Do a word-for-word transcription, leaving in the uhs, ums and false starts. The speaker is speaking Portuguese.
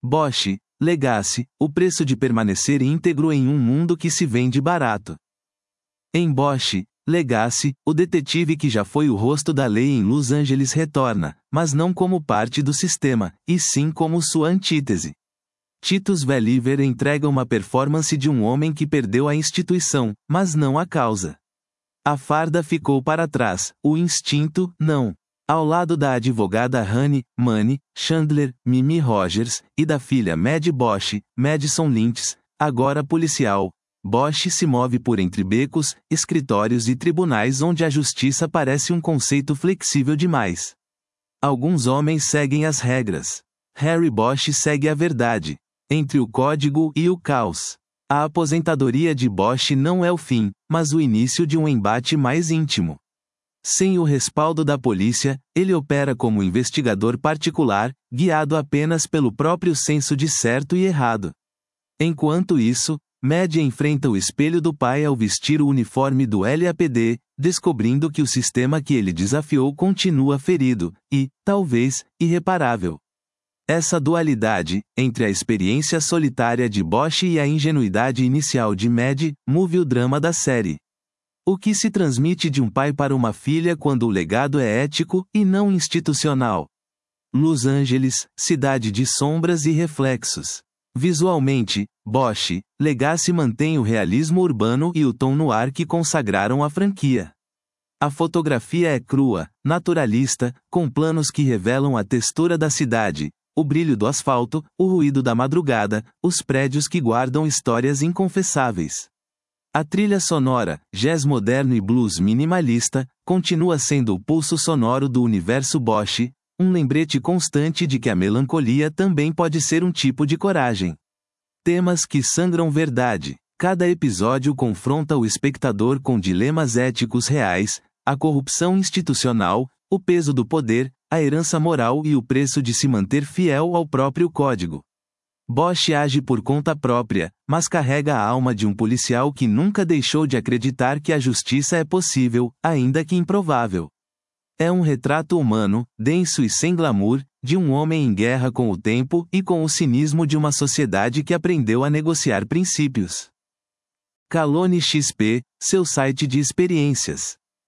Bosch, Legacy, o preço de permanecer íntegro em um mundo que se vende barato. Em Bosch, Legacy, o detetive que já foi o rosto da lei em Los Angeles retorna, mas não como parte do sistema, e sim como sua antítese. Titus Welliver entrega uma performance de um homem que perdeu a instituição, mas não a causa. A farda ficou para trás, o instinto, não. Ao lado da advogada Honey, Money, Chandler, Mimi Rogers, e da filha Maddie Bosch, Madison Lynch, agora policial, Bosch se move por entre becos, escritórios e tribunais onde a justiça parece um conceito flexível demais. Alguns homens seguem as regras. Harry Bosch segue a verdade. Entre o código e o caos. A aposentadoria de Bosch não é o fim, mas o início de um embate mais íntimo. Sem o respaldo da polícia, ele opera como investigador particular, guiado apenas pelo próprio senso de certo e errado. Enquanto isso, Maddie enfrenta o espelho do pai ao vestir o uniforme do L A P D, descobrindo que o sistema que ele desafiou continua ferido, e, talvez, irreparável. Essa dualidade, entre a experiência solitária de Bosch e a ingenuidade inicial de Maddie, move o drama da série. O que se transmite de um pai para uma filha quando o legado é ético, e não institucional. Los Angeles, cidade de sombras e reflexos. Visualmente, Bosch, Legacy mantém o realismo urbano e o tom noir que consagraram a franquia. A fotografia é crua, naturalista, com planos que revelam a textura da cidade, o brilho do asfalto, o ruído da madrugada, os prédios que guardam histórias inconfessáveis. A trilha sonora, jazz moderno e blues minimalista, continua sendo o pulso sonoro do universo Bosch, um lembrete constante de que a melancolia também pode ser um tipo de coragem. Temas que sangram verdade. Cada episódio confronta o espectador com dilemas éticos reais, a corrupção institucional, o peso do poder, a herança moral e o preço de se manter fiel ao próprio código. Bosch age por conta própria, mas carrega a alma de um policial que nunca deixou de acreditar que a justiça é possível, ainda que improvável. É um retrato humano, denso e sem glamour, de um homem em guerra com o tempo e com o cinismo de uma sociedade que aprendeu a negociar princípios. Calone X P, seu site de experiências.